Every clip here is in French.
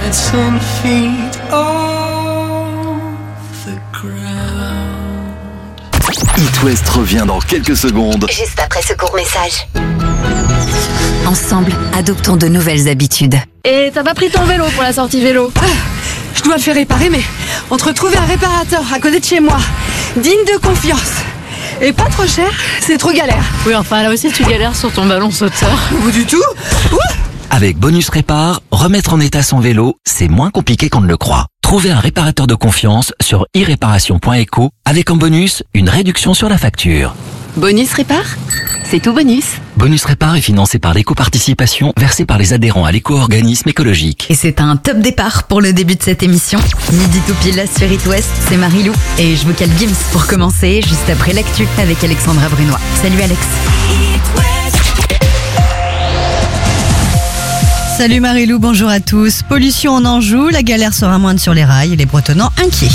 at 10 feet off the ground. It West revient dans quelques secondes. Juste après ce court message. Ensemble, adoptons de nouvelles habitudes. Et t'as pas pris ton vélo pour la sortie vélo? Je dois le faire réparer, mais entre trouver un réparateur à côté de chez moi, digne de confiance, et pas trop cher, c'est trop galère. Oui, enfin là aussi tu galères sur ton ballon sauteur. Ou du tout. Avec Bonus Répar, remettre en état son vélo, c'est moins compliqué qu'on ne le croit. Trouvez un réparateur de confiance sur iréparation.eco avec en bonus une réduction sur la facture. Bonus Répar, c'est tout bonus. Bonus Répar est financé par l'éco-participation versée par les adhérents à l'éco-organisme écologique. Et c'est un top départ pour le début de cette émission. Midi tout pile sur It West, c'est Marie-Lou. Et je vous cale Gims pour commencer, juste après l'actu avec Alexandra Brunois. Salut Alex. Salut Marie-Lou, bonjour à tous. Pollution en Anjou, la galère sera moindre sur les rails et les Bretonnants inquiets.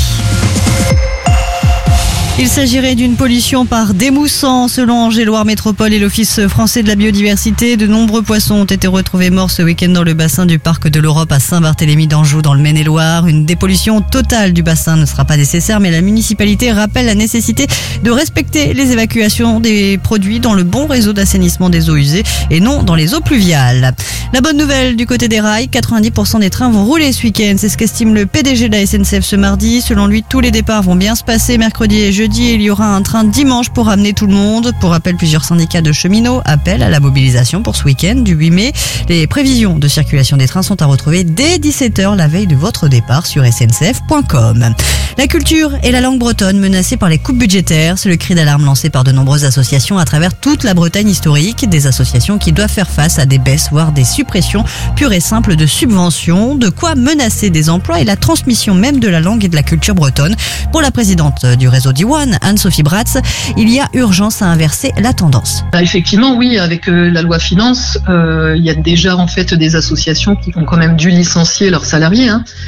Il s'agirait d'une pollution par démoussant. Selon Angers-Loire Métropole et l'Office français de la biodiversité, de nombreux poissons ont été retrouvés morts ce week-end dans le bassin du Parc de l'Europe à Saint-Barthélemy d'Anjou dans le Maine-et-Loire. Une dépollution totale du bassin ne sera pas nécessaire, mais la municipalité rappelle la nécessité de respecter les évacuations des produits dans le bon réseau d'assainissement des eaux usées et non dans les eaux pluviales. La bonne nouvelle du côté des rails, 90% des trains vont rouler ce week-end. C'est ce qu'estime le PDG de la SNCF ce mardi. Selon lui, tous les départs vont bien se passer mercredi et jeudi. Il y aura un train dimanche pour ramener tout le monde. Pour rappel, plusieurs syndicats de cheminots appellent à la mobilisation pour ce week-end du 8 mai. Les prévisions de circulation des trains sont à retrouver dès 17h la veille de votre départ sur sncf.com. La culture et la langue bretonne menacées par les coupes budgétaires, c'est le cri d'alarme lancé par de nombreuses associations à travers toute la Bretagne historique. Des associations qui doivent faire face à des baisses, voire des suppressions pures et simples de subventions. De quoi menacer des emplois et la transmission même de la langue et de la culture bretonne. Pour la présidente du réseau Diwan, Anne-Sophie Bratz, il y a urgence à inverser la tendance. Effectivement, oui, avec la loi finance, il y a déjà en fait des associations qui ont quand même dû licencier leurs salariés.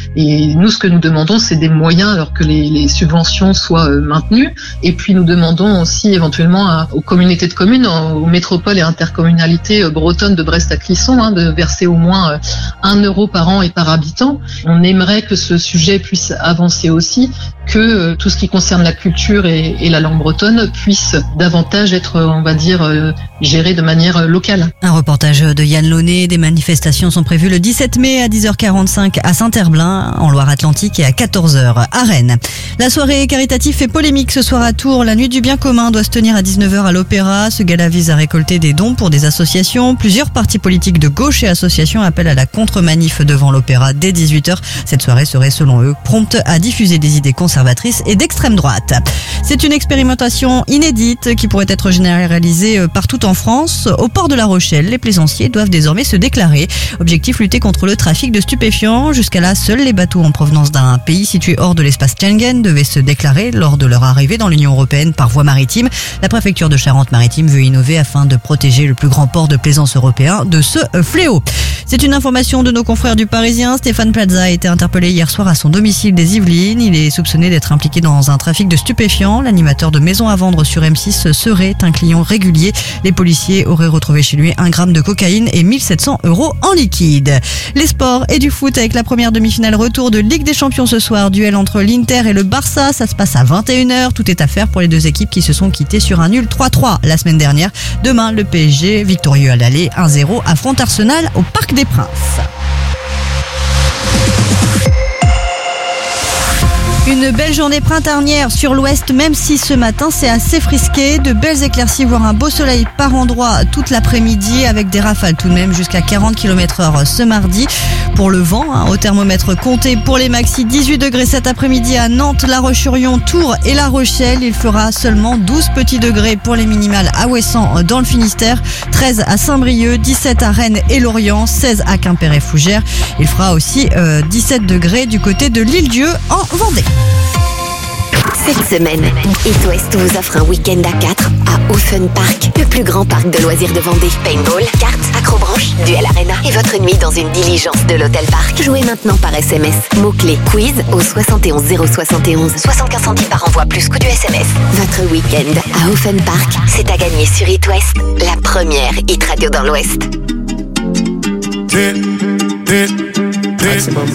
Et nous, ce que nous demandons, c'est des moyens alors que les subventions soient maintenues. Et puis nous demandons aussi éventuellement aux communautés de communes, aux métropoles et intercommunalités bretonnes de Brest à Clisson, de verser au moins 1 euro par an et par habitant. On aimerait que ce sujet puisse avancer aussi, que tout ce qui concerne la culture et la langue bretonne puisse davantage être, on va dire, géré de manière locale. Un reportage de Yann Launay. Des manifestations sont prévues le 17 mai à 10h45 à Saint-Herblain, en Loire-Atlantique, et à 14h à Rennes. La soirée caritative fait polémique ce soir à Tours. La nuit du bien commun doit se tenir à 19h à l'Opéra. Ce gala vise à récolter des dons pour des associations. Plusieurs partis politiques de gauche et associations appellent à la contre-manif devant l'Opéra dès 18h. Cette soirée serait, selon eux, prompte à diffuser des idées conservatrices et d'extrême droite. C'est une expérimentation inédite qui pourrait être généralisée partout en France. Au port de La Rochelle, les plaisanciers doivent désormais se déclarer. Objectif, lutter contre le trafic de stupéfiants. Jusqu'à là, seuls les bateaux en provenance d'un pays situé hors de l'espace Schengen devaient se déclarer lors de leur arrivée dans l'Union européenne par voie maritime. La préfecture de Charente-Maritime veut innover afin de protéger le plus grand port de plaisance européen de ce fléau. C'est une information de nos confrères du Parisien. Stéphane Plaza a été interpellé hier soir à son domicile des Yvelines. Il est soupçonné d'être impliqué dans un trafic de stupéfiants. L'animateur de Maison à vendre sur M6 serait un client régulier. Les policiers auraient retrouvé chez lui 1 gramme de cocaïne et 1 700 € en liquide. Les sports et du foot avec la première demi-finale retour de Ligue des Champions ce soir. Duel entre l'Inter et le Barça. Ça se passe à 21h. Tout est à faire pour les deux équipes qui se sont quittées sur un nul 3-3 la semaine dernière. Demain, le PSG, victorieux à l'aller 1-0, affronte Arsenal au Parc des Princes. Une belle journée printanière sur l'ouest, même si ce matin c'est assez frisqué. De belles éclaircies, voire un beau soleil par endroit toute l'après-midi, avec des rafales tout de même jusqu'à 40 km/h ce mardi. Pour le vent, au thermomètre compté pour les maxi, 18 degrés cet après-midi à Nantes, La Roche-sur-Yon, Tours et La Rochelle. Il fera seulement 12 petits degrés pour les minimales à Ouessant dans le Finistère, 13 à Saint-Brieuc, 17 à Rennes et Lorient, 16 à Quimper et Fougères. Il fera aussi 17 degrés du côté de l'Île-Dieu en Vendée. Cette semaine, It West vous offre un week-end à 4 à Ofen Park, le plus grand parc de loisirs de Vendée. Paintball, cartes, acrobranche, duel arena et votre nuit dans une diligence de l'Hôtel Parc. Jouez maintenant par SMS. Mots-clés quiz au 71 071. 75 centimes par envoi plus coût du SMS. Votre week-end à Ofen Park, c'est à gagner sur It West, la première hit radio dans l'Ouest. Maximum.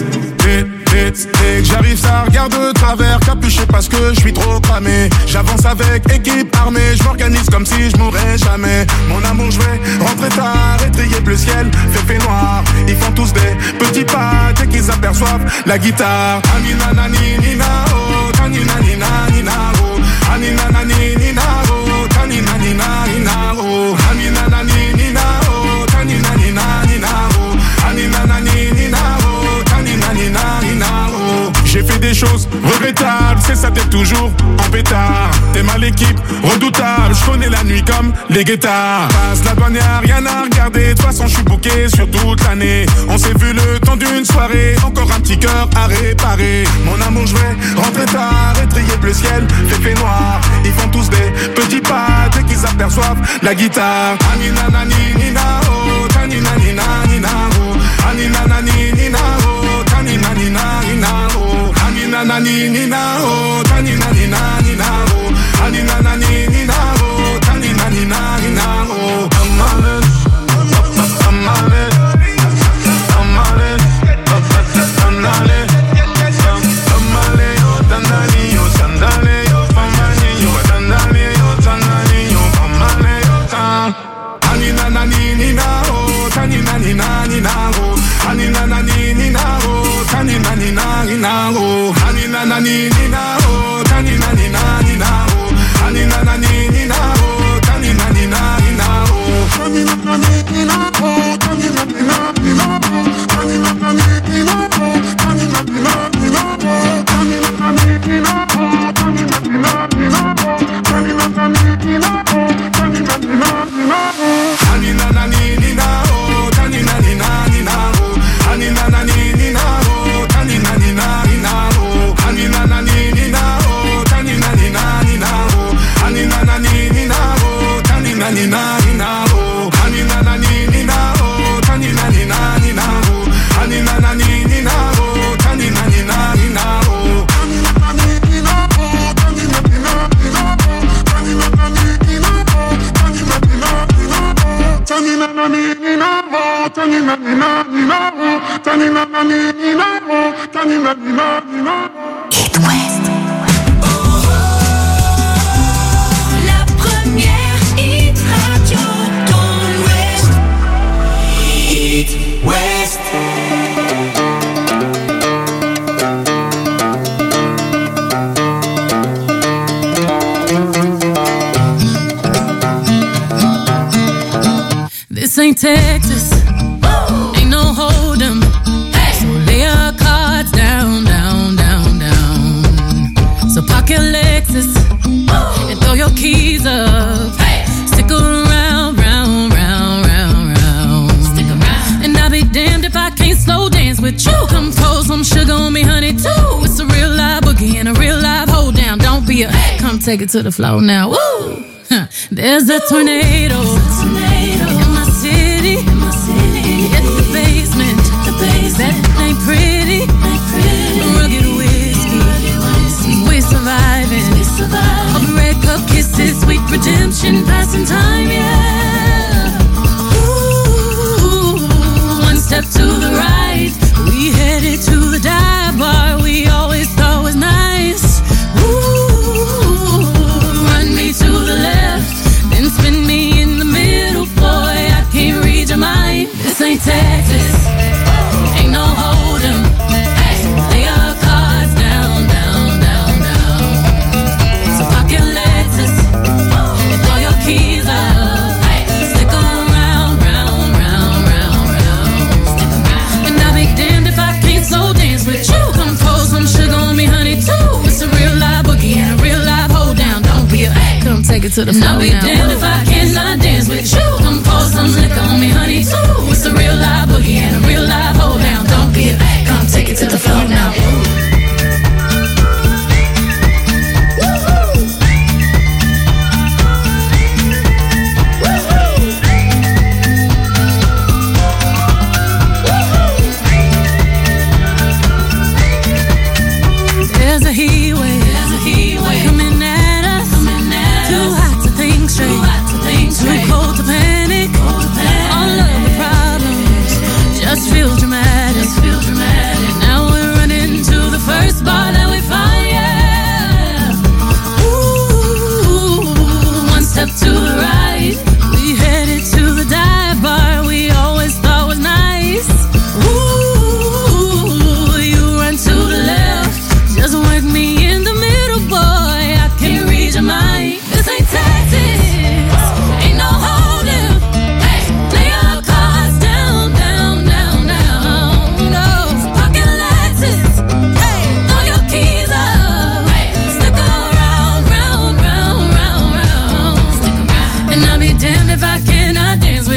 Dès que j'arrive, ça regarde de travers, capuché parce que je suis trop cramé. J'avance avec équipe armée, je m'organise comme si je mourrais jamais. Mon amour, je vais rentrer tard, étrier bleu ciel, fait noir. Ils font tous des petits pas dès qu'ils aperçoivent la guitare. Anina nani nina oh, tanina nina nina oh, anina nani nina oh, tanina nina nina oh, anina nani nina oh, tanina nina nina oh, anina nani nina oh, tanina nina nina oh. J'ai fait des choses regrettables, c'est ça, t'es toujours en pétard. T'es mal équipe, redoutable, je connais la nuit comme les guettards. Passe la douane, y'a rien à regarder, de toute façon je suis booké sur toute l'année. On s'est vu le temps d'une soirée, encore un petit cœur à réparer. Mon amour, je vais rentrer tard, étrier bleu ciel, fait noir. Ils font tous des petits pas dès qu'ils aperçoivent la guitare. Anina nani nina oh, tanina nina nina oh, anina nani nina oh, tanina nina nina oh, anina nani nina oh, tanina nina nina oh, anina nani nina oh, tanina nina nina oh. Anina nani nina oh, tanina nina nina oh, anina nani nina oh, tanina nina nina oh, anina nani nina oh, tanina nina nina oh, anina nani nina oh, tanina nina nina oh, anina nani nina oh, tanina nina nina oh, anina nani nina oh, tanina nina nina oh, anina nani nina oh, tanina nina nina oh, anina nani nina oh, tanina nina nina oh. Anina nani nina oh, tanina nina nina oh, anina nani nina oh, tanina nina nina oh, anina nani nina oh, tanina nina nina oh, anina nani nina oh, tanina nina nina oh, anina nani nina oh, tanina nina nina oh, anina nani nina oh, tanina nina nina oh, anina nani nina oh, tanina nina nina oh, anina nani nina oh, tanina nina nina oh, tanina nani nina oh, tanina nina nina oh, tanina nani nina oh, tanina nina nina oh. It West. La première hit radio dans l'Ouest. It West. This ain't Texas, ain't no hold'em. So lay your cards down, down, down, down. So park your Lexus and throw your keys up. Stick around, round, round, round, round. Stick around. And I'll be damned if I can't slow dance with you. Come pour some sugar on me, honey, too. It's a real live boogie and a real live hold down. Don't be a come take it to the floor now. Woo! There's a tornado. In my city. It's the basement. That ain't pretty. Rugged whiskey. We're surviving. All the red cup kisses, sweet redemption, passing time, yeah. Ooh, one step to the right. We headed to the dive bar we always thought was nice. Ooh, run me to the left, then spin me in the middle, boy, I can't read your mind. This ain't Texas, ain't no hold'em. Lay your cards down, down, down, down. So park your Lexus and throw your keys up. Stick around, round, round, round, round. And I'll be damned if I can't slow dance with you. Come pour some sugar on me, honey, too. It's a real live boogie and a real live hold down. Don't be a come take it to the floor now. I'll be damned if I cannot dance with you. Come pour some liquor on me, honey, too. It's a real live boogie and a real live hold down. Don't be a come take it to the floor now. There's a heat wave coming at us. Too hot to think straight, too cold to panic. All of the problems just feel dramatic. Now we're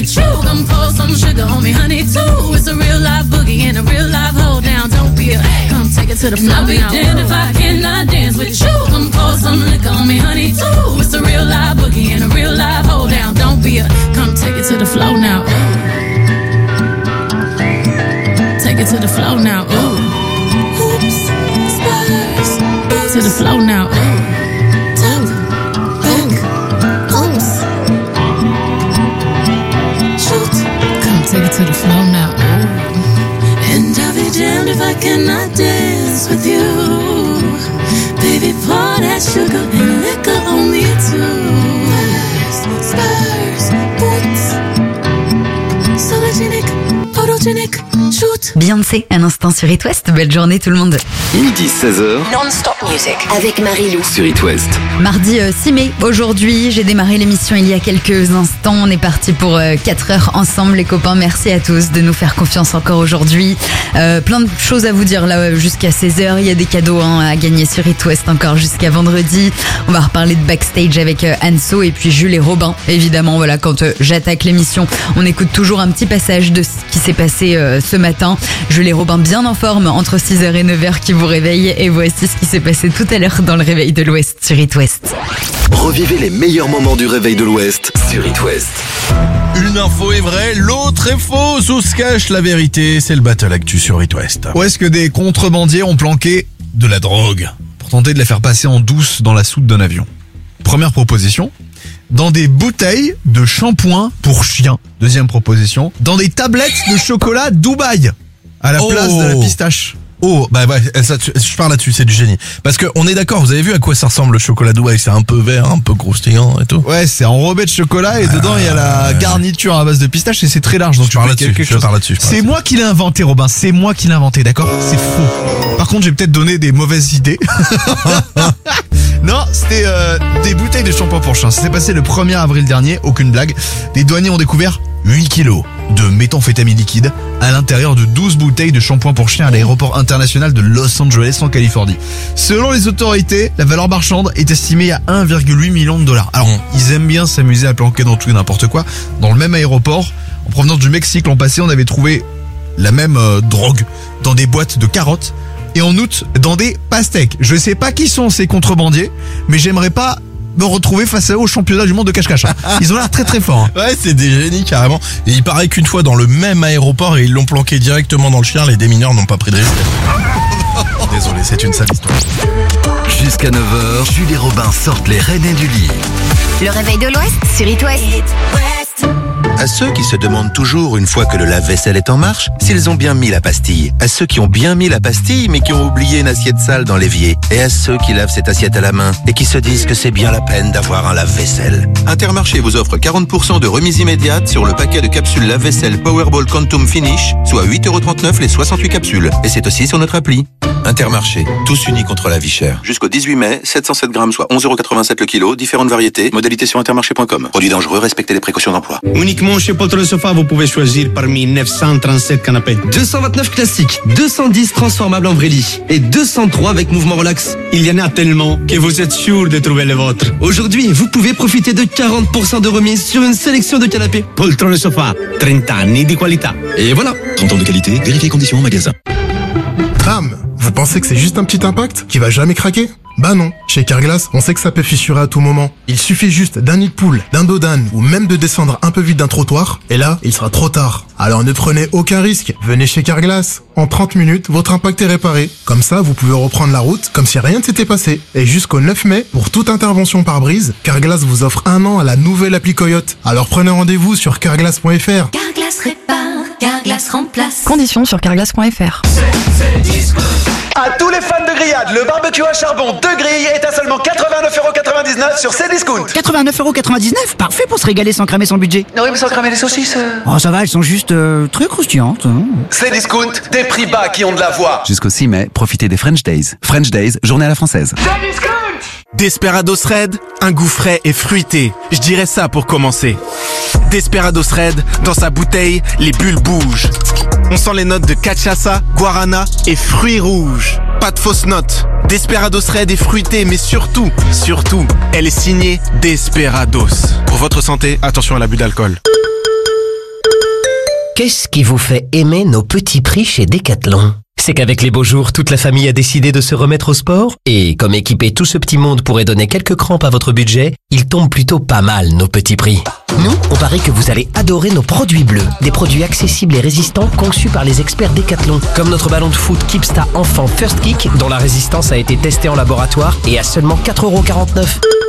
with you. Come pour some sugar on me, honey, too. It's a real life boogie and a real life hold down. Don't be a, come take it to the floor. I'll be damned if I cannot dance with you. Come pour some liquor on me, honey, too. It's a real life boogie and a real life hold down. Don't be a, come take it to the floor now. Take it to the floor now. Oops, spurs. To the floor now. Take it to the floor now. And I'll be damned if I cannot dance with you. Baby, pour that sugar and liquor on me too. Spurs, boots, sologenic, photogenic, shoot. Beyoncé, un instant sur It West. Belle journée tout le monde. Midi 16h Non-stop music avec Marie-Lou. sur It West. Mardi 6 mai, aujourd'hui, j'ai démarré l'émission il y a quelques instants. On est parti pour 4 heures ensemble, les copains. Merci à tous de nous faire confiance encore aujourd'hui. Plein de choses à vous dire là jusqu'à 16h. Il y a des cadeaux à gagner sur It West encore jusqu'à vendredi. On va reparler de backstage avec Anso et puis Jules et Robin. Évidemment, voilà, quand j'attaque l'émission, on écoute toujours un petit passage de ce qui s'est passé ce matin. Jules et Robin bien en forme entre 6h et 9h qui vous réveille. Et voici ce qui s'est passé tout à l'heure dans le réveil de l'Ouest sur It West. Revivez les meilleurs moments du réveil de l'Ouest sur It West. Une info est vraie, l'autre est fausse. Où se cache la vérité? C'est le Battle Actu sur It West. Où est-ce que des contrebandiers ont planqué de la drogue pour tenter de la faire passer en douce dans la soute d'un avion? Première proposition, dans des bouteilles de shampoing pour chiens. Deuxième proposition, dans des tablettes de chocolat Dubaï à la place de la pistache. Oh, bah ouais, ça, je parle là-dessus, c'est du génie. Parce que on est d'accord, vous avez vu à quoi ça ressemble le chocolat Dubaï? C'est un peu vert, un peu croustillant et tout. Ouais, c'est enrobé de chocolat et dedans il y a la garniture à base de pistache et c'est très large. Donc je parle là-dessus. C'est moi qui l'ai inventé, Robin. C'est moi qui l'ai inventé, d'accord? C'est faux. Par contre, j'ai peut-être donné des mauvaises idées. Non, c'était des bouteilles de shampoing pour chien. Ça s'est passé le 1er avril dernier, aucune blague. Les douaniers ont découvert 8 kilos de méthamphétamine liquide à l'intérieur de 12 bouteilles de shampoing pour chien à l'aéroport international de Los Angeles en Californie. Selon les autorités, la valeur marchande est estimée à 1,8 million de dollars. Alors, ils aiment bien s'amuser à planquer dans tout et n'importe quoi. Dans le même aéroport, en provenance du Mexique l'an passé, on avait trouvé la même drogue dans des boîtes de carottes et en août dans des pastèques. Je sais pas qui sont ces contrebandiers, mais j'aimerais pas me retrouver face à eux au championnat du monde de cache-cache. Ils ont l'air très très forts. Ouais, c'est des génies carrément. Et il paraît qu'une fois dans le même aéroport et ils l'ont planqué directement dans le chien, les démineurs n'ont pas pris de risque. Désolé, c'est une sale histoire. Jusqu'à 9h, Jules et Robin sortent les rênes du lit. Le réveil de l'Ouest sur It West. À ceux qui se demandent toujours, une fois que le lave-vaisselle est en marche, s'ils ont bien mis la pastille. À ceux qui ont bien mis la pastille, mais qui ont oublié une assiette sale dans l'évier. Et à ceux qui lavent cette assiette à la main et qui se disent que c'est bien la peine d'avoir un lave-vaisselle. Intermarché vous offre 40% de remise immédiate sur le paquet de capsules lave-vaisselle Powerball Quantum Finish, soit 8,39€ les 68 capsules. Et c'est aussi sur notre appli. Intermarché, tous unis contre la vie chère. Jusqu'au 18 mai, 707 grammes, soit 11,87€ le kilo, différentes variétés, modalités sur intermarché.com. Produit dangereux, respectez les précautions d'emploi. Uniquement chez Poltron Sofa, vous pouvez choisir parmi 937 canapés. 229 classiques, 210 transformables en vrai lit et 203 avec mouvement relax. Il y en a tellement que vous êtes sûr de trouver le vôtre. Aujourd'hui, vous pouvez profiter de 40% de remise sur une sélection de canapés. Poltron Sofa, 30 anni di qualità. Et voilà, 30 ans de qualité, vérifiez conditions en magasin. Bam! Vous pensez que c'est juste un petit impact qui va jamais craquer? Bah non, chez Carglass, on sait que ça peut fissurer à tout moment. Il suffit juste d'un nid de poule, d'un dos d'âne ou même de descendre un peu vite d'un trottoir et là, il sera trop tard. Alors ne prenez aucun risque, venez chez Carglass. En 30 minutes, votre impact est réparé. Comme ça, vous pouvez reprendre la route comme si rien ne s'était passé. Et jusqu'au 9 mai, pour toute intervention par brise, Carglass vous offre 1 an à la nouvelle appli Coyote. Alors prenez rendez-vous sur carglass.fr. Carglass répare, Carglass remplace. Conditions sur carglass.fr. À tous les fans de grillade, le barbecue à charbon de grille est à seulement 89,99€ sur Cdiscount. 89,99€, parfait pour se régaler sans cramer son budget. Non, mais sans cramer les saucisses. Oh, ça va, elles sont juste très croustillantes. Cdiscount, des prix bas qui ont de la voix. Jusqu'au 6 mai, profitez des French Days. French Days, journée à la française. Desperados Red, un goût frais et fruité. Je dirais ça pour commencer. Desperados Red, dans sa bouteille, les bulles bougent. On sent les notes de cachaça, guarana et fruits rouges. Pas de fausses notes. Desperados Red est fruité, mais surtout, elle est signée Desperados. Pour votre santé, attention à l'abus d'alcool. Qu'est-ce qui vous fait aimer nos petits prix chez Decathlon ? C'est qu'avec les beaux jours, toute la famille a décidé de se remettre au sport. Et comme équiper tout ce petit monde pourrait donner quelques crampes à votre budget, ils tombent plutôt pas mal, nos petits prix. Nous, on parie que vous allez adorer nos produits bleus. Des produits accessibles et résistants conçus par les experts Decathlon. Comme notre ballon de foot Kipsta Enfant First Kick, dont la résistance a été testée en laboratoire et à seulement 4,49 €.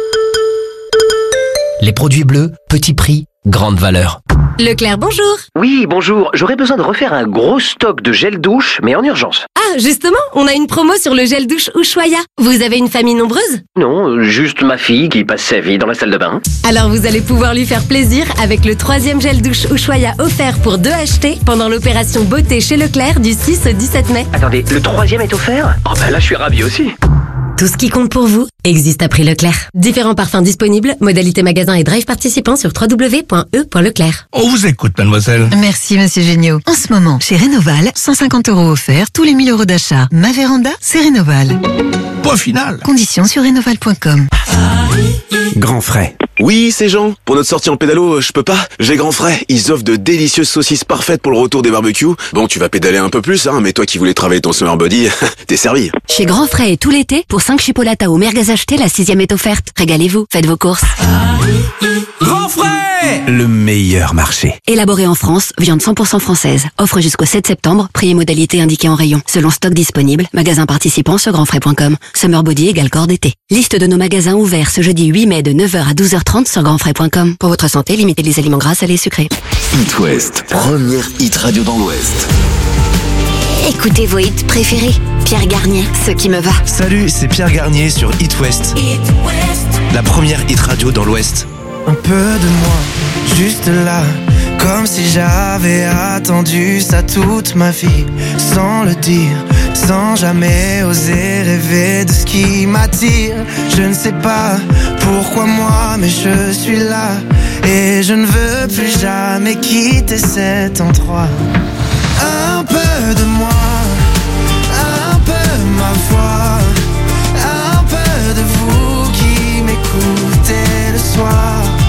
Les produits bleus, petit prix, grande valeur. Leclerc, bonjour. Oui, bonjour. J'aurais besoin de refaire un gros stock de gel douche, mais en urgence. Ah, justement, on a une promo sur le gel douche Ushuaïa. Vous avez une famille nombreuse ? Non, juste ma fille qui passe sa vie dans la salle de bain. Alors vous allez pouvoir lui faire plaisir avec le 3e gel douche Ushuaïa offert pour 2 achetés pendant l'opération beauté chez Leclerc du 6 au 17 mai. Attendez, le 3e est offert ? Oh ben là, je suis ravi aussi. Tout ce qui compte pour vous existe à prix Leclerc. Différents parfums disponibles, modalités magasin et drive participants sur www.e.leclerc. On vous écoute, mademoiselle. Merci, monsieur Géniaud. En ce moment, chez Rénoval, 150 € offerts tous les 1000 € d'achat. Ma véranda, c'est Rénoval. Point final. Conditions sur rénoval.com. Grand Frais. Oui, c'est Jean. Pour notre sortie en pédalo, je peux pas. J'ai Grand Frais. Ils offrent de délicieuses saucisses parfaites pour le retour des barbecues. Bon, tu vas pédaler un peu plus, mais toi qui voulais travailler ton summer body, t'es servi. Chez Grand Frais et tout l'été, pour 5 chipolatas ou merguez achetés, la 6e est offerte. Régalez-vous, faites vos courses. Grand Frais, le meilleur marché. Élaboré en France, viande 100% française. Offre jusqu'au 7 septembre, prix et modalités indiqués en rayon. Selon stock disponible, magasin participant sur grandfrais.com. Summer body égale corps d'été. Liste de nos magasins ouverts ce jeudi 8 mai de 9h à 12h30 sur grandfrais.com. Pour votre santé, limitez les aliments gras, salés et sucrés. It West, première hit radio dans l'Ouest. Écoutez vos hits préférés. Pierre Garnier, Ce qui me va. Salut, c'est Pierre Garnier sur It West. La première hit radio dans l'Ouest. Un peu de moi, juste là, comme si j'avais attendu ça toute ma vie, sans le dire, sans jamais oser rêver de ce qui m'attire. Je ne sais pas pourquoi moi, mais je suis là, et je ne veux plus jamais quitter cet endroit. Un peu de moi, un peu ma voix, un peu de vous qui m'écoutez le soir.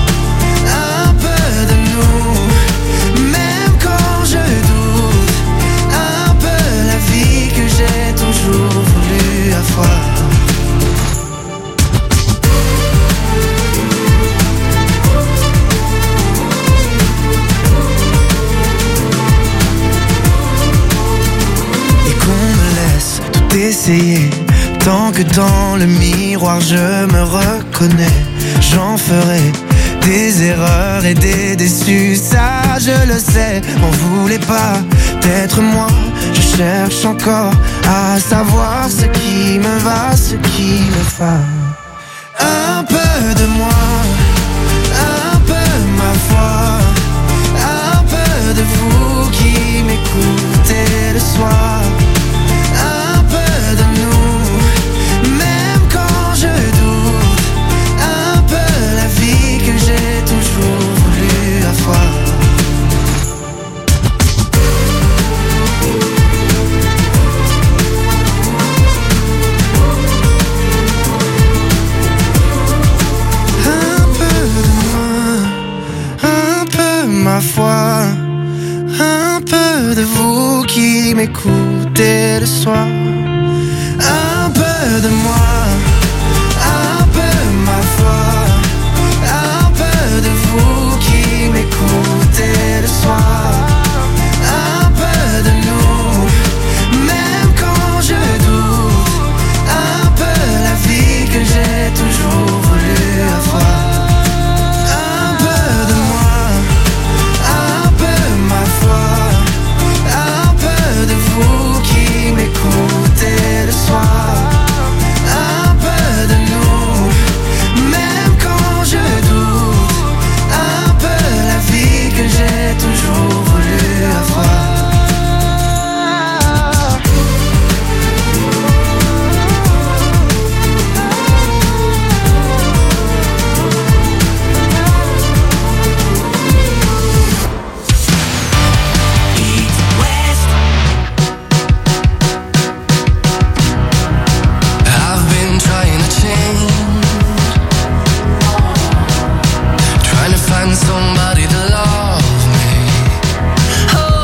Essayer, tant que dans le miroir je me reconnais, j'en ferai des erreurs et des déçus, ça je le sais. M'en voulez pas d'être moi, je cherche encore à savoir ce qui me va, ce qui me va. Un peu de moi, un peu ma foi, un peu de vous qui m'écoutez le soir. Ma foi, un peu de vous qui m'écoutez le soir, un peu de moi, un peu ma foi, un peu de vous qui m'écoutez le soir, un peu de nous, même quand je doute, un peu la vie que j'ai toujours voulu avoir. Écoutez le soir, un peu de nous, même quand je doute, un peu la vie que j'ai toujours voulu avoir. Somebody to love me. Oh,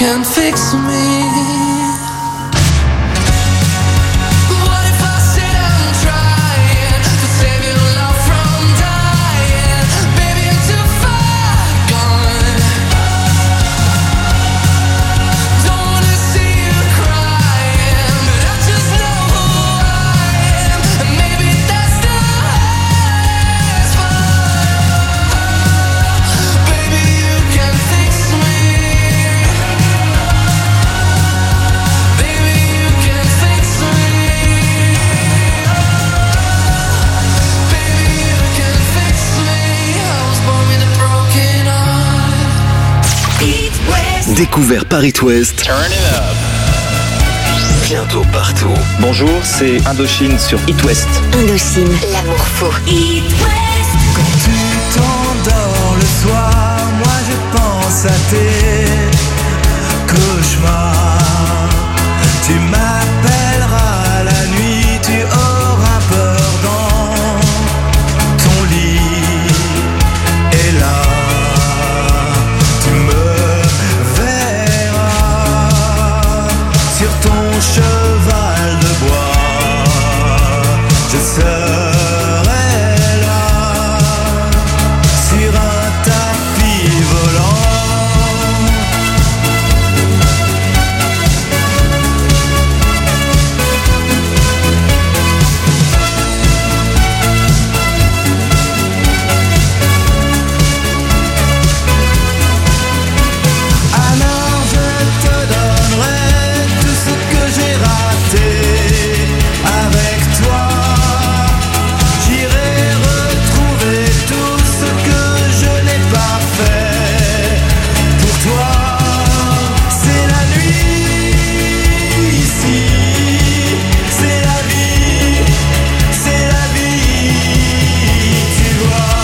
can fix me. Découvert par It West. Bientôt partout. Bonjour, c'est Indochine sur It West. Indochine, l'amour fou. It West. Quand tu t'endors le soir, moi je pense à tes cauchemars. Tu m'appelleras la nuit, tu auras peur dans ton lit. Et là, tu me verras sur ton cheval de bois. Je serai là sur un tapis volant. Alors je te donnerai tout ce que j'ai raté avec toi. J'irai retrouver tout ce que je n'ai pas fait pour toi. C'est la nuit ici, c'est la vie, tu vois.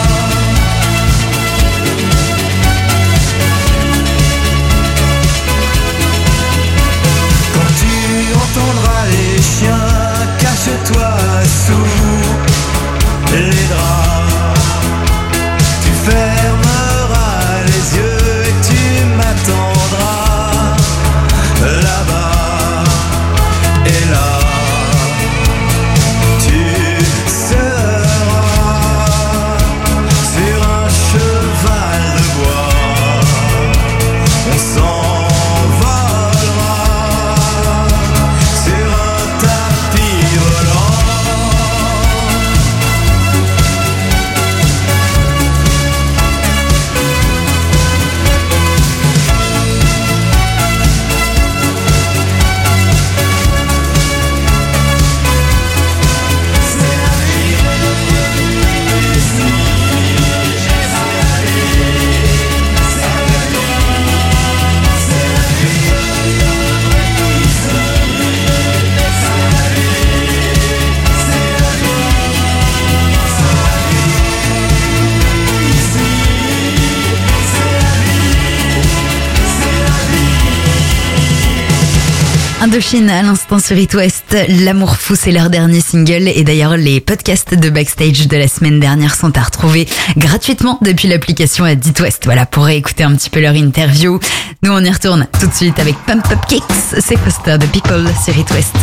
Quand tu entendras les chiens, cache-toi sous les draps. Tu fermeras les yeux et tu m'attendras là-bas. Et là, tu seras sur un cheval de bois. On s'envolera sur un tapis volant. Indochine à l'instant sur It West. L'amour fou, c'est leur dernier single. Et d'ailleurs, les podcasts de backstage de la semaine dernière sont à retrouver gratuitement depuis l'application d'It West. Voilà, pour réécouter un petit peu leur interview. Nous, on y retourne tout de suite avec Pump Up Kicks. C'est Foster de People sur It West.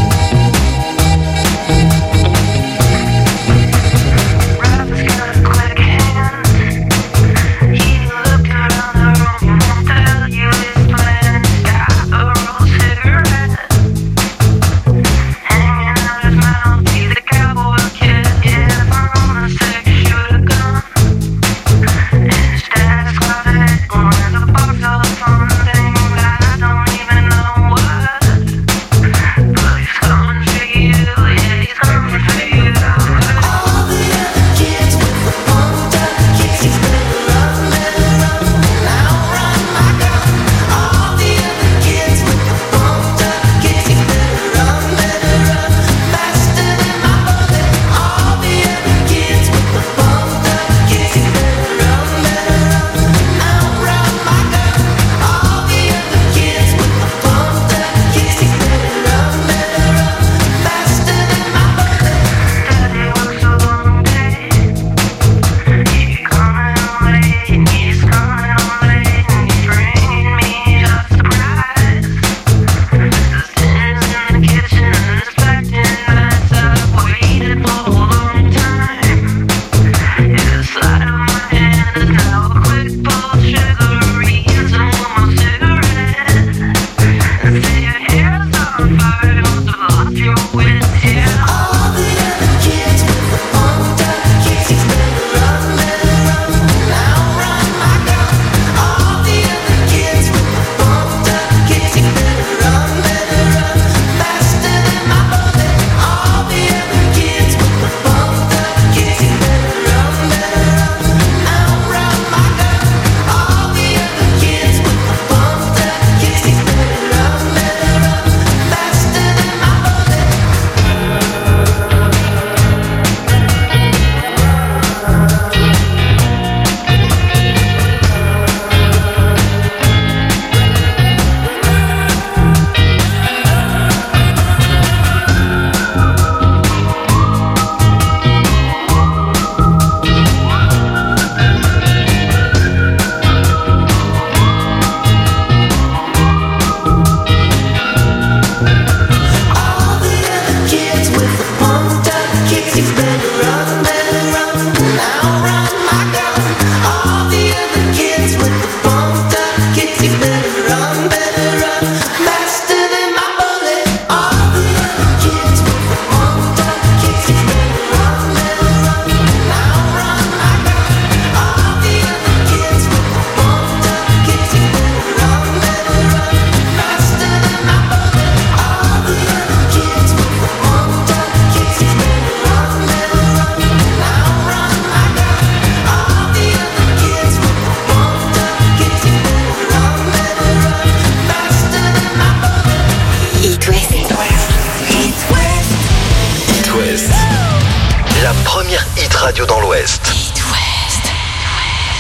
Quick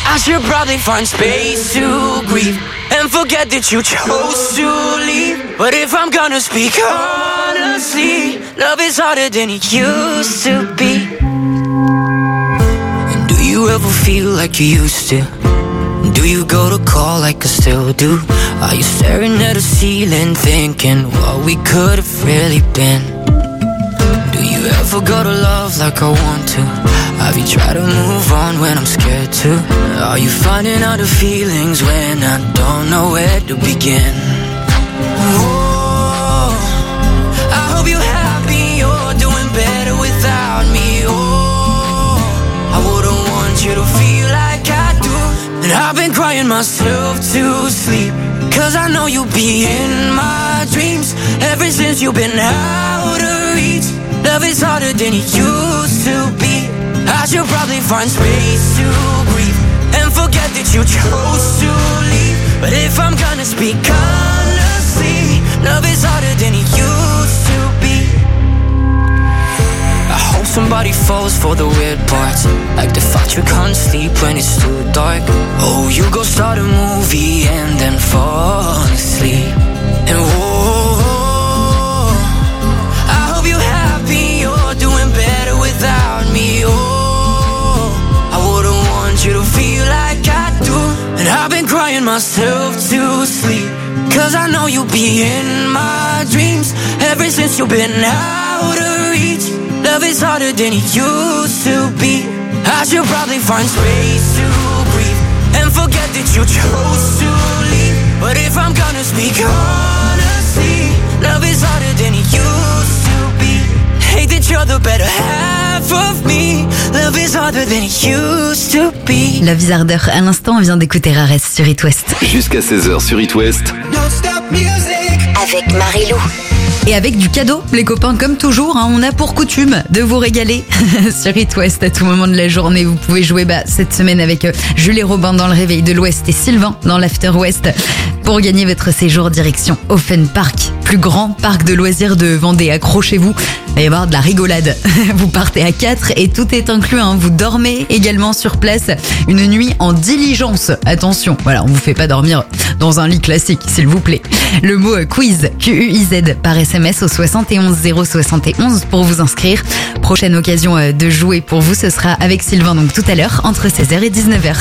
I should probably find space to grieve and forget that you chose to leave. But if I'm gonna speak honestly, love is harder than it used to be. And do you ever feel like you used to? Do you go to call like I still do? Are you staring at the ceiling thinking what we could have really been? Do you ever go to love like I want to? Have you tried to move on when I'm scared to? Are you finding out the feelings when I don't know where to begin? Oh, I hope you're happy, you're doing better without me. Oh, I wouldn't want you to feel like I do. And I've been crying myself to sleep, cause I know you'll be in my dreams ever since you've been out of reach. Love is harder than it used to be. I should probably find space to breathe and forget that you chose to leave. But if I'm gonna speak honestly, love is harder than it used to be. I hope somebody falls for the weird parts, like the fact you can't sleep when it's too dark. Oh, you go start a movie and then fall asleep. And I hope you're happy, you're doing better without me. I wouldn't want you to feel like I do. And I've been crying myself to sleep, cause I know you'll be in my dreams ever since you've been out of reach. Love is harder than it used to be. I should probably find space to breathe and forget that you chose to leave. But if I'm gonna speak honestly, love is harder than it used to be. Hate that you're the better half of me. Love is harder than it used to be. La Bizardeur, à l'instant, on vient d'écouter Rares sur It West. Jusqu'à 16h sur It West. Avec Marie-Lou. Et avec du cadeau, les copains, comme toujours, on a pour coutume de vous régaler sur It West à tout moment de la journée. Vous pouvez jouer cette semaine avec Jules et Robin dans le Réveil de l'Ouest et Sylvain dans l'After West pour gagner votre séjour direction Offen Park, plus grand parc de loisirs de Vendée. Accrochez-vous, il va y avoir de la rigolade. Vous partez à 4 et tout est inclus. Vous dormez également sur place une nuit en diligence. Attention, voilà, on vous fait pas dormir dans un lit classique, s'il vous plaît. Le mot quiz, Q-U-I-Z, par SMS au 71 071 pour vous inscrire. Prochaine occasion de jouer pour vous, ce sera avec Sylvain, donc tout à l'heure, entre 16h et 19h.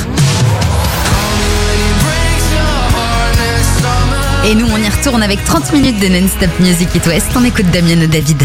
Et nous, on y retourne avec 30 minutes de non-stop music It West. On écoute Damien et David.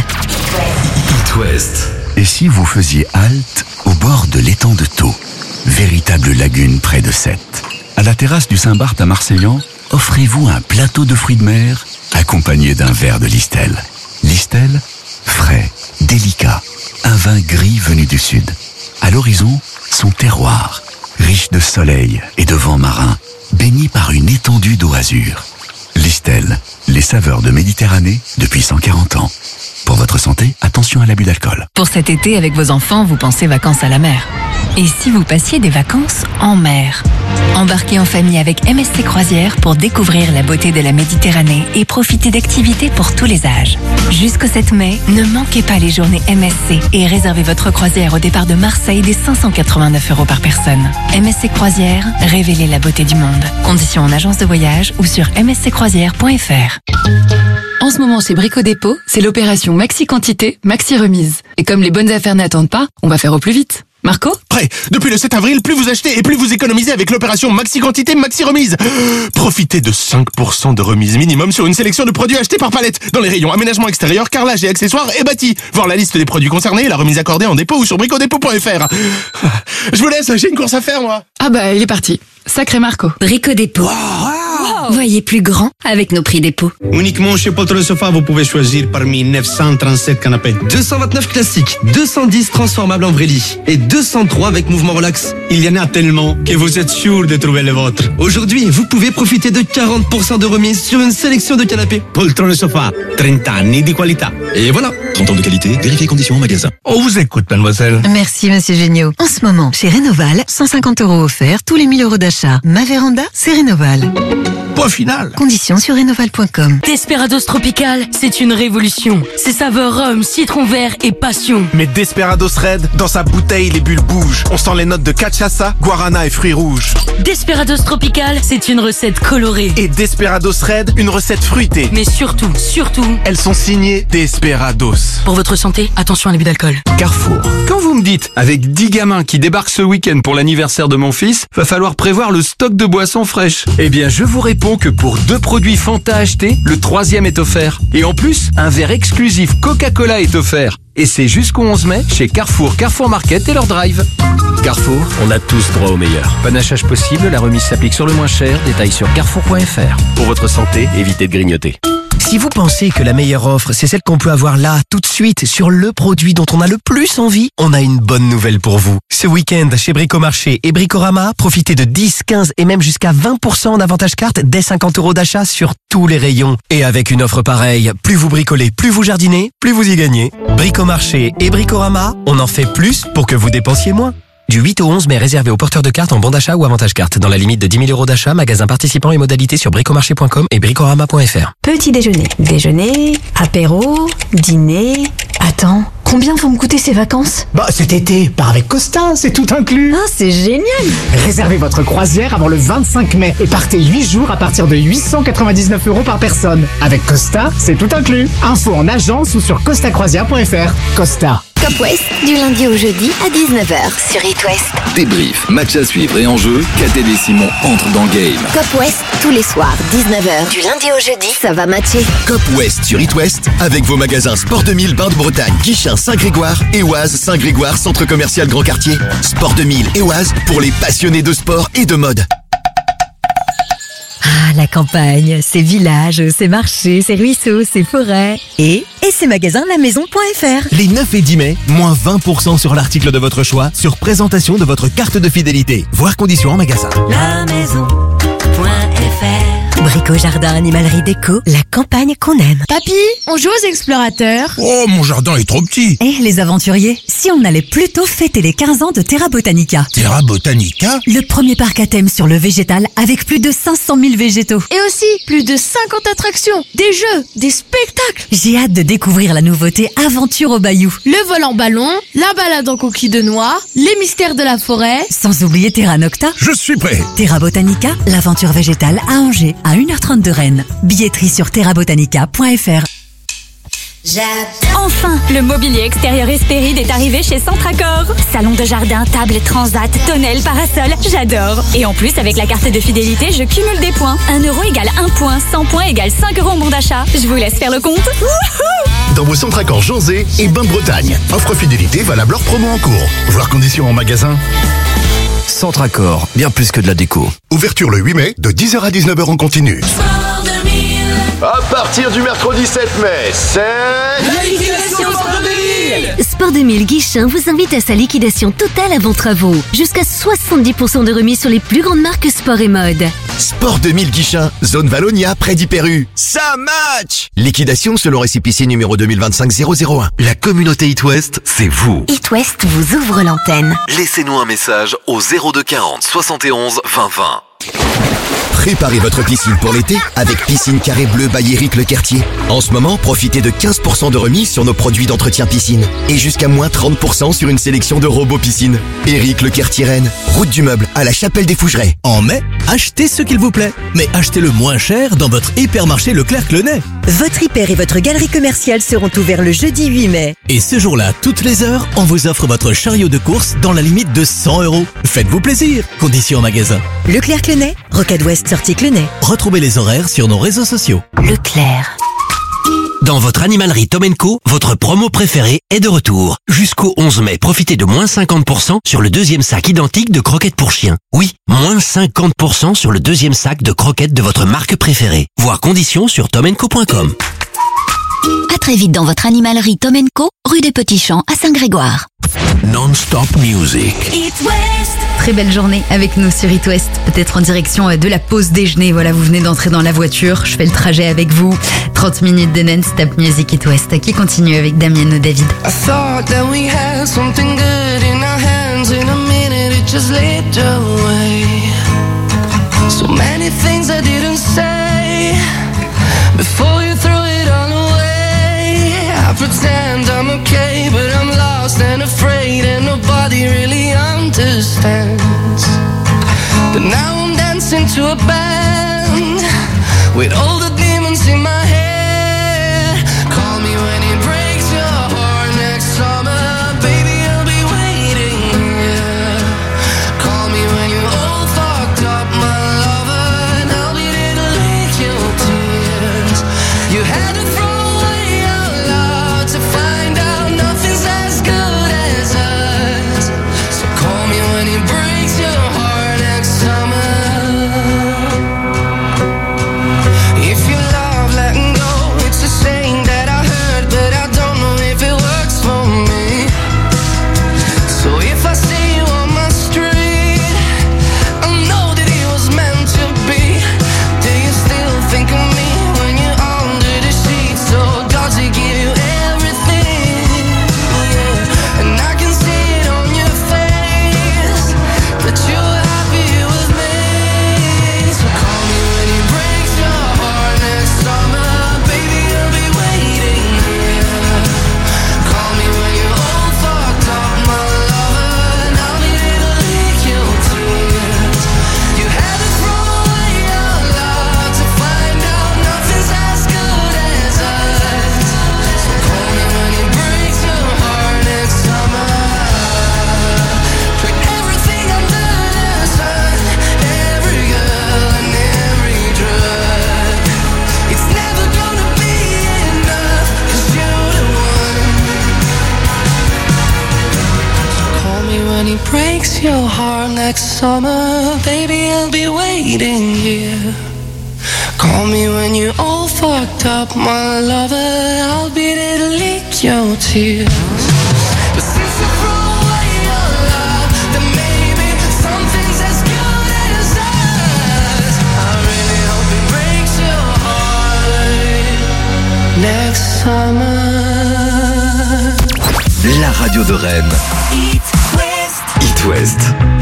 It West. Et si vous faisiez halte au bord de l'étang de Thau, véritable lagune près de Sète? À la terrasse du Saint-Barth à Marseillan, offrez-vous un plateau de fruits de mer accompagné d'un verre de Listel. Listel, frais, délicat, un vin gris venu du sud. À l'horizon, son terroir, riche de soleil et de vent marin, baigné par une étendue d'eau azur. Listel, les saveurs de Méditerranée depuis 140 ans. Pour votre santé, attention à l'abus d'alcool. Pour cet été, avec vos enfants, vous pensez vacances à la mer. Et si vous passiez des vacances en mer? Embarquez en famille avec MSC Croisières pour découvrir la beauté de la Méditerranée et profiter d'activités pour tous les âges. Jusqu'au 7 mai, ne manquez pas les journées MSC et réservez votre croisière au départ de Marseille dès 589 € par personne. MSC Croisières, révélez la beauté du monde. Conditions en agence de voyage ou sur msccroisières.fr. En ce moment, chez Brico Dépôt, c'est l'opération Maxi Quantité, Maxi Remise. Et comme les bonnes affaires n'attendent pas, on va faire au plus vite. Marco? Prêt. Depuis le 7 avril, plus vous achetez et plus vous économisez avec l'opération Maxi Quantité, Maxi Remise. Profitez de 5% de remise minimum sur une sélection de produits achetés par palette dans les rayons aménagement extérieur, carrelage et accessoires et bâti. Voir la liste des produits concernés et la remise accordée en dépôt ou sur bricodépôt.fr. Je vous laisse, j'ai une course à faire, moi. Ah il est parti. Sacré Marco. Brico Dépôt. Voyez plus grand avec nos prix dépôt. Uniquement chez Poltron Sofa, vous pouvez choisir parmi 937 canapés. 229 classiques, 210 transformables en vrai lit et 203 avec mouvement relax. Il y en a tellement que vous êtes sûr de trouver le vôtre. Aujourd'hui, vous pouvez profiter de 40% de remise sur une sélection de canapés. Poltron Sofa, 30 anni di qualità. Et voilà. 30 ans de qualité, vérifiez conditions en magasin. On vous écoute, mademoiselle. Merci, monsieur Géniaud. En ce moment, chez Rénoval, 150 € offerts tous les 1000 € d'achat. Ma véranda, c'est Rénoval. Point final. Conditions sur renoval.com. Desperados Tropical, c'est une révolution. C'est saveur rhum, citron vert et passion. Mais Desperados Red, dans sa bouteille, les bulles bougent. On sent les notes de cachaça, guarana et fruits rouges. Desperados Tropical, c'est une recette colorée. Et Desperados Red, une recette fruitée. Mais surtout, elles sont signées Desperados. pour votre santé, attention à l'abus d'alcool. Carrefour. Quand vous me dites, avec 10 gamins qui débarquent ce week-end pour l'anniversaire de mon fils, va falloir prévoir le stock de boissons fraîches. Eh bien, je vous réponds que pour 2 produits Fanta achetés, le 3e est offert. Et en plus, un verre exclusif Coca-Cola est offert. Et c'est jusqu'au 11 mai chez Carrefour, Carrefour Market et leur drive. Carrefour, on a tous droit au meilleur. Panachage possible, la remise s'applique sur le moins cher. Détails sur carrefour.fr. Pour votre santé, évitez de grignoter. Si vous pensez que la meilleure offre, c'est celle qu'on peut avoir là, tout de suite, sur le produit dont on a le plus envie, on a une bonne nouvelle pour vous. Ce week-end, chez Bricomarché et Bricorama, profitez de 10, 15 et même jusqu'à 20% en avantage carte dès 50 € d'achat sur tous les rayons. Et avec une offre pareille, plus vous bricolez, plus vous jardinez, plus vous y gagnez. Bricomarché et Bricorama, on en fait plus pour que vous dépensiez moins. Du 8 au 11 mai, réservé aux porteurs de cartes en bon d'achat ou avantage carte. Dans la limite de 10 000 € d'achat, magasin participant et modalités sur bricomarché.com et bricorama.fr. Petit déjeuner, déjeuner, apéro, dîner... Attends, combien vont me coûter ces vacances? Bah cet été, part avec Costa, c'est tout inclus. Ah, c'est génial! Réservez votre croisière avant le 25 mai et partez 8 jours à partir de 899 € par personne. Avec Costa, c'est tout inclus. Info en agence ou sur costacroisière.fr. Costa. Cop West, du lundi au jeudi à 19h sur It West. Débrief, match à suivre et enjeu, KTD et Simon entrent dans le game. Cop West, tous les soirs, 19h, du lundi au jeudi, ça va matcher. Cop West sur It West, avec vos magasins Sport 2000, Bain de Bretagne, Guichin, Saint-Grégoire et Oise, Saint-Grégoire, Centre Commercial Grand Quartier. Sport 2000 et Oise, pour les passionnés de sport et de mode. Ah, la campagne, ses villages, ses marchés, ses ruisseaux, ses forêts et ses magasins lamaison.fr. Les 9 et 10 mai, moins 20% sur l'article de votre choix sur présentation de votre carte de fidélité. Voir conditions en magasin. Lamaison.fr. Brico, jardin, animalerie, déco, la campagne qu'on aime. Papy, on joue aux explorateurs. Oh, mon jardin est trop petit. Et les aventuriers, si on allait plutôt fêter les 15 ans de Terra Botanica. Terra Botanica? Le premier parc à thème sur le végétal avec plus de 500 000 végétaux. Et aussi plus de 50 attractions, des jeux, des spectacles. J'ai hâte de découvrir la nouveauté Aventure au Bayou. Le vol en ballon, la balade en coquille de noix, les mystères de la forêt. Sans oublier Terra Nocta. Je suis prêt. Terra Botanica, l'aventure végétale à Angers, à 1h30 de Rennes. Billetterie sur terrabotanica.fr. Enfin, le mobilier extérieur Hespéride est arrivé chez Centracor. Salon de jardin, table, transat, tonnelle, parasol, j'adore. Et en plus, avec la carte de fidélité, je cumule des points. 1 € égale 1 point, 100 points égale 5 € en bon d'achat. Je vous laisse faire le compte. Wouhou! Dans vos Centracor Janzé et Bain de Bretagne. Offre fidélité valable hors promo en cours. Voir conditions en magasin. Centracor, bien plus que de la déco. Ouverture le 8 mai, de 10h à 19h en continu. À partir du mercredi 7 mai, c'est... La liquidation Sport 2000! Sport 2000 Guichin vous invite à sa liquidation totale avant travaux. Jusqu'à 70% de remise sur les plus grandes marques sport et mode. Sport 2000 Guichin, zone Valonia, près d'Hyper-U. Ça match! Liquidation selon récépissé numéro 2025-001. La communauté It West, c'est vous. It West vous ouvre l'antenne. Laissez-nous un message au 02 40 71 20 20. Préparez votre piscine pour l'été avec Piscine Carré Bleu by Eric Lequertier. En ce moment, profitez de 15% de remise sur nos produits d'entretien piscine et jusqu'à moins 30% sur une sélection de robots piscine. Eric Lequertier Rennes, route du meuble à la Chapelle des Fougerets. En mai, achetez ce qu'il vous plaît, mais achetez-le moins cher dans votre hypermarché Leclerc-Clenay. Votre hyper et votre galerie commerciale seront ouverts le jeudi 8 mai. Et ce jour-là, toutes les heures, on vous offre votre chariot de course dans la limite de 100 €. Faites-vous plaisir. Conditions en magasin. Leclerc-Clenay, Rocade Ouest sortie Clenay. Retrouvez les horaires sur nos réseaux sociaux. Leclerc. Dans votre animalerie Tom & Co, votre promo préférée est de retour. Jusqu'au 11 mai, profitez de moins 50% sur le deuxième sac identique de croquettes pour chiens. Oui, moins 50% sur le deuxième sac de croquettes de votre marque préférée. Voir conditions sur tomandco.com. À très vite dans votre animalerie Tom & Co, rue des Petits Champs à Saint-Grégoire. Non-stop music. It West. Très belle journée avec nous sur It West. Peut-être en direction de la pause déjeuner. Voilà, vous venez d'entrer dans la voiture. Je fais le trajet avec vous. 30 minutes de non-stop music It West qui continue avec Damien ou David. I thought that we had something good in our hands. In a minute it just slipped away. So many things I didn't say. Now I'm dancing to a band with all the demons in my head. Call me when it breaks your heart next summer, baby, I'll be waiting, yeah. Call me when you're all fucked up, my lover, and I'll be there to lick your tears. You had to throw away our love to find out nothing's as good as us. So call me when it breaks your heart next summer. If you love letting go, it's a saying that I heard, but I don't know if it works for me. So if I see you on my street, I know that it was meant to be. Do you still think of me when you're under the sheets? Or does it give you everything? Yeah. And I can see it on your face that you're happy with me. So call me when it breaks your heart next summer, baby, I'll be waiting, yeah. Call me when you're all fucked up, my lover, and I'll be there to lick your tears. You had to throw away your love to find out nothing's as good as us. So call me when it breaks your heart next summer. Put everything under the sun, every girl and every drug. It's never gonna be enough, 'cause you're the one. So call me when it breaks your heart next summer, baby, I'll be waiting here. Call me when you're all fucked up, my lover, I'll be there to lick your tears. But since you throw away your love, then maybe something's as good as us. I really hope it breaks your heart next summer. La radio de Rennes. It West.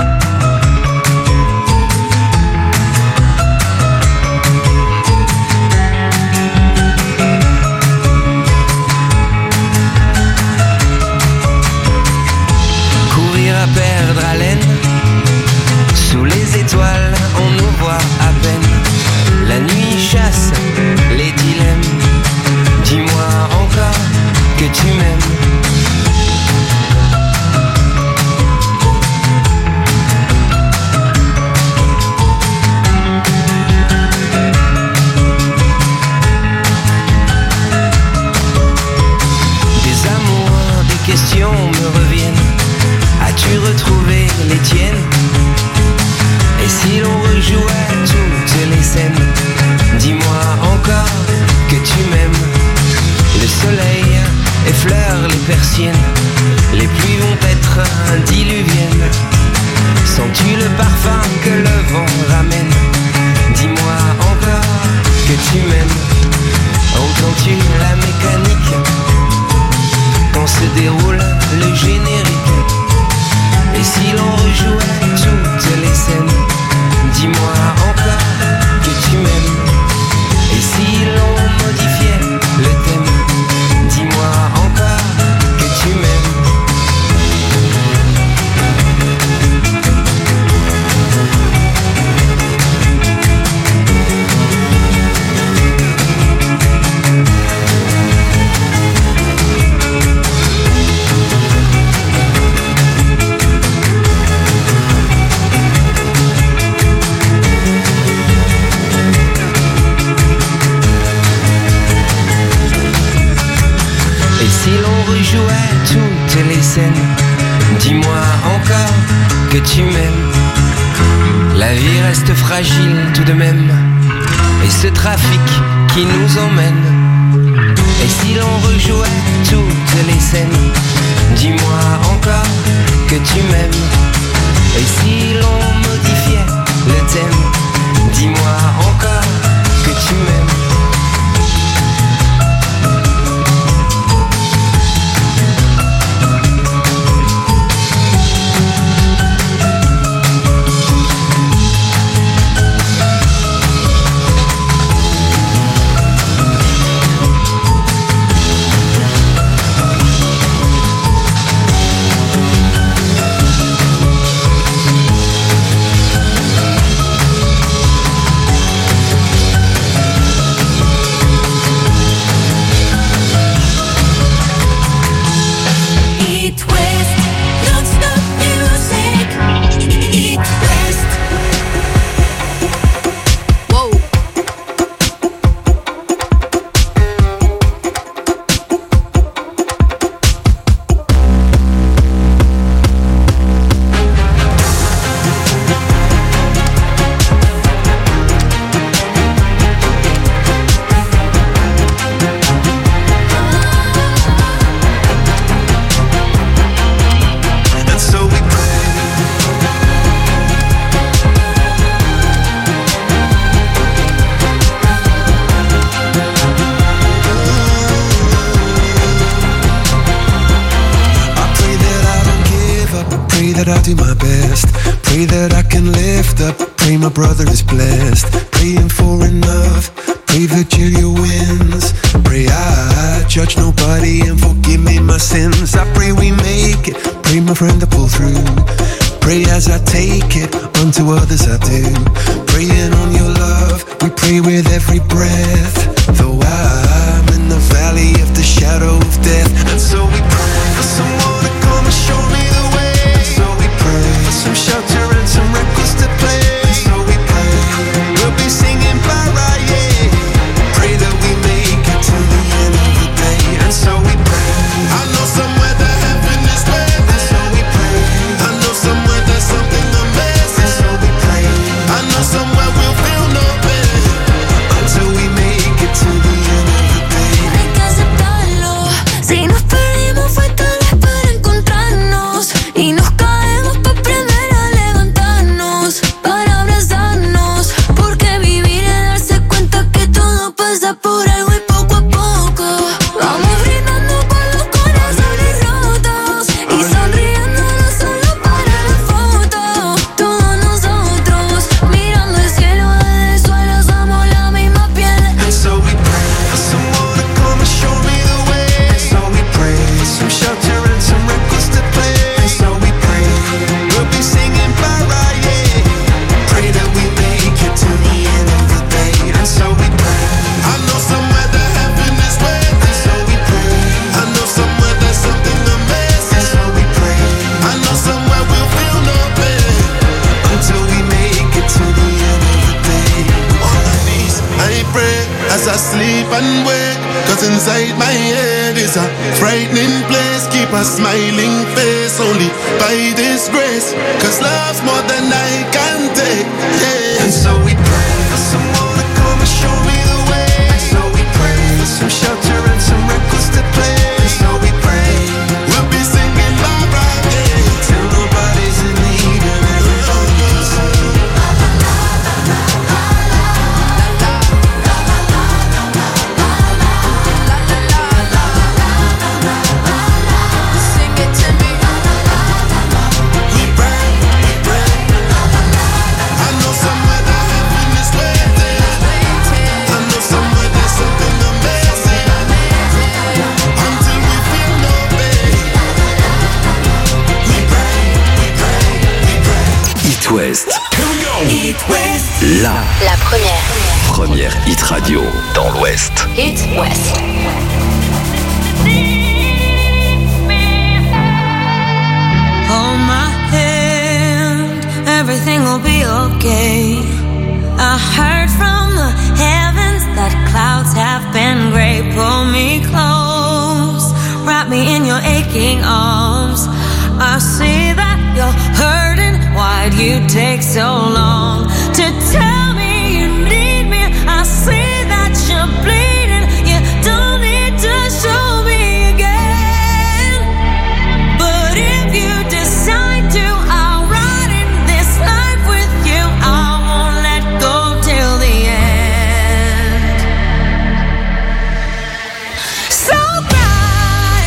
Courir à perdre haleine, sous les étoiles on nous voit à peine. La nuit chasse les dilemmes, dis-moi encore que tu m'aimes. Des amours, des questions me reviennent. As-tu retrouvé les tiennes? Et si l'on rejouait toutes les scènes, dis-moi encore que tu m'aimes. Le soleil effleure les persiennes, les pluies vont être diluviennes. Sens-tu le parfum que le vent ramène? Dis-moi encore que tu m'aimes. Entends-tu la mécanique quand se déroule le générique? Et si l'on rejouait toutes les scènes, dis-moi encore que tu m'aimes. Et si l'on modifiait le thème, dis-moi encore que tu m'aimes. Si l'on rejouait toutes les scènes, dis-moi encore que tu m'aimes. La vie reste fragile tout de même, et ce trafic qui nous emmène. Et si l'on rejouait toutes les scènes, dis-moi encore que tu m'aimes. Et si l'on modifiait le thème, dis-moi encore que tu m'aimes. that I do my best. Pray that I can lift up. Pray my brother is blessed. Praying for enough. Pray Virgilia wins. Pray I judge nobody and forgive me my sins. I pray we make it. Pray my friend to pull through. Pray as I take it, unto others I do. Praying on your love, we pray with every breath. Though I'm in the valley of the shadow of death. And so we pray for someone to come and show me the way. And so we pray for some shelter and some records to play. And so we pray, we'll be singing Mariah. Pray that we make it to the end of the day. And so we pray, I know somewhere that heaven is where. And so we pray, I know somewhere there's something amazing. And so we pray, I know somewhere we'll feel no pain until we make it to the end of the day. Hay que aceptarlo. Si nos perdimos fue tal vez para encontrarnos. Y nos caemos para aprender a levantarnos, para abrazarnos. Porque vivir es darse cuenta que todo pasa por algo y poco a poco vamos brindando por los corazones rotos y sonriendo no solo para la foto. Todos nosotros mirando el cielo desde el suelo somos la misma piel. And so we pray for someone to come and show me the way. And so we pray for some shelter and some records to play. And so we pray, we'll be singing Mariah. Pray that we make it to the end of the day. And so we pray, I know somewhere that heaven is where. And so we pray, I know somewhere there's something amazing. And so we pray, I know somewhere we'll feel no pain until we make it to the end of the day. On my knees, I pray as I sleep and wake. Cause inside my head is a frightening place. Keep a smiling face only by this grace. Cause love's more than I can take, yeah. And so we pray for someone to come and show me the way. And so we pray for some shelter and some records to play. And so we pray, we'll be singing Mariah till nobody's in need and everybody's saved. Sing it to me. We pray, I know somewhere that heaven is waiting. I know somewhere there's something amazing until we feel no pain. We pray, we pray. It West, It West. la première hit radio dans l'Ouest. It West. Hold my hand, everything will be okay. I heard from the heavens that clouds have been gray. Pull me close, wrap me in your aching arms. I see that you're hurting. Why'd you take so long to tell me you need me? I see that you're bleeding. You don't need to show me again. But if you decide to, I'll ride in this life with you. I won't let go till the end. So cry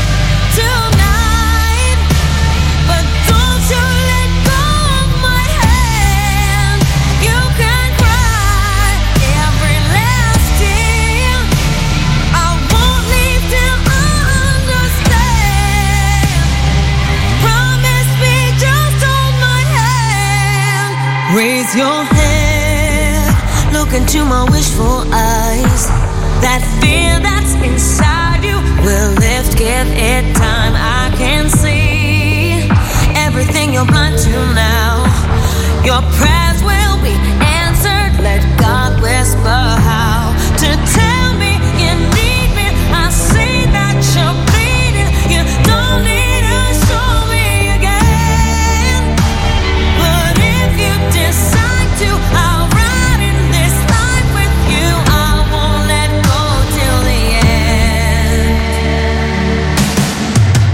tonight, but don't you let go of my hand. You can cry every last tear. I won't leave till I understand. Promise me, just hold my hand. Raise your head, look into my wishful eyes. That fear that's inside you will lift, give it time. I can see everything you're blind to now. Your prayers will be answered. Let God whisper how to tell me you need me. I see that you're bleeding. You don't need to show me again. But if you decide to, I'll ride in this life with you. I won't let go till the end.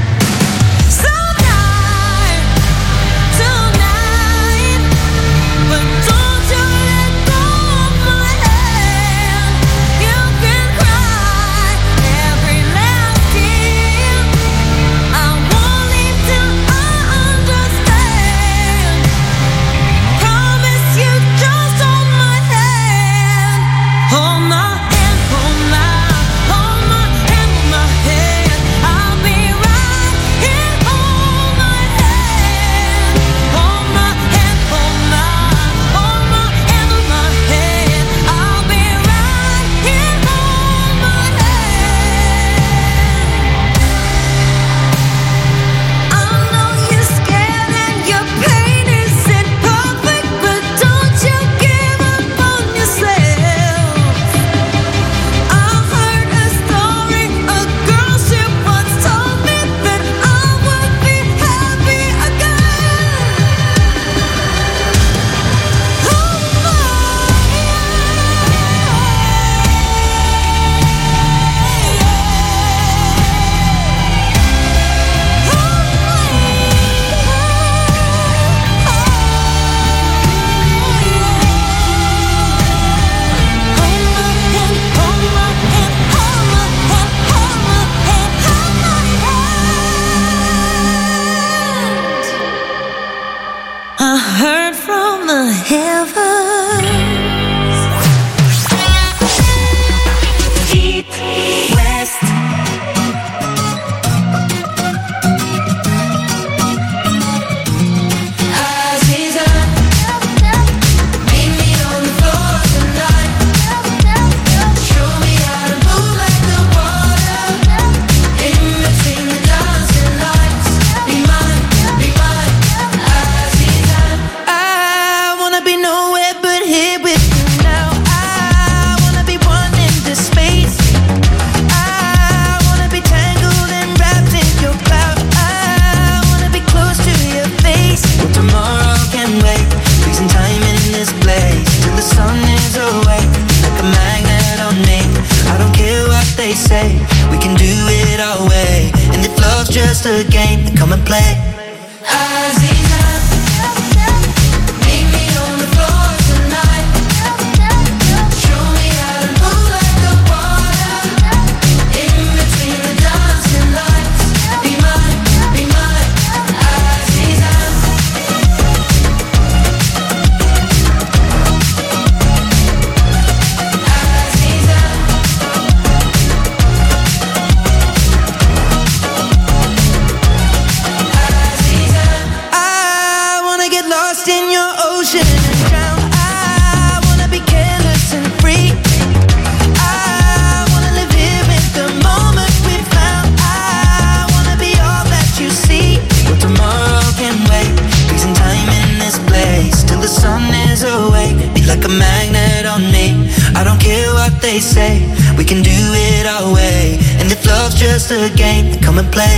So die tonight, heaven. Eat West. Say we can do it our way, and if love's just a game, then come and play. They say we can do it our way, and if love's just a game, then come and play.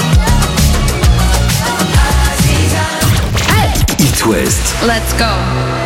West. Let's go.